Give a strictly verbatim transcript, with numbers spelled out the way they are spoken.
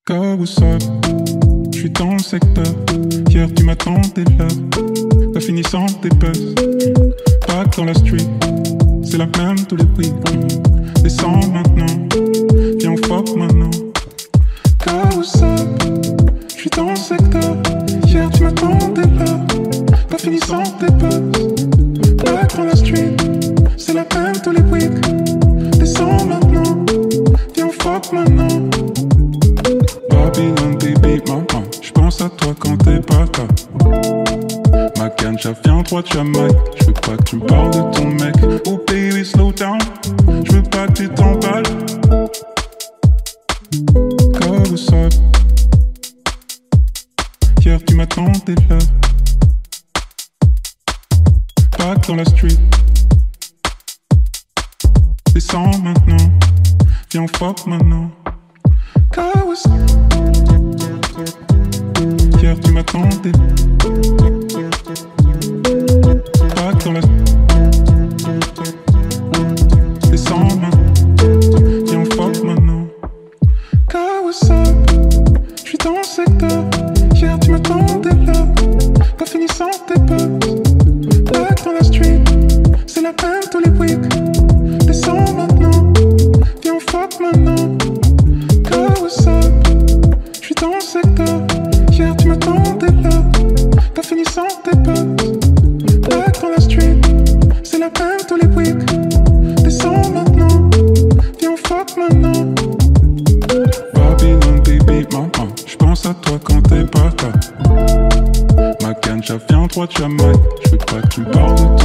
Go, what's up? J'suis dans le secteur. Hier tu m'attendais là. T'as fini sans tes buzz. Back dans la street. C'est la même tous les week. Descends maintenant. Viens on fuck maintenant. Go, what's up? J'suis dans le secteur. Hier tu m'attendais là. T'as fini sans tes buzz. Back dans la street. C'est la même tous les week. Descends maintenant. Viens on fuck maintenant. Babylon, baby, maman, j'pense à toi quand t'es pas là. Ma ganja vient droit de Jamaïque. J'veux pas que tu me parles de ton mec. Oh baby, slow down. J'veux pas que tu t'emballes. Go, what's up? Hier tu m'attendais là. Back dans la street. Descends maintenant. Viens on fuck maintenant. Go, what's up? Hier tu m'attendais. Back dans la... Descends maintenant. Viens on fuck maintenant. Go, what's up? J'suis dans le secteur. Hier tu m'attendais là. Pas fini sans tes buzz. Back dans la street. C'est la même tous les weeks. Descends maintenant. Viens on fuck maintenant. Go, what's up? J'suis dans le secteur. Hier tu m'attendais là. T'as fini sans tes buzz. Back dans la street. C'est la même tous les weeks. Descends maintenant. Viens on fuck maintenant. Babylon, baby, maman, j'pense à toi quand t'es pas là. Ma ganja vient droit de Jamaïque. J'veux pas que tu me parles de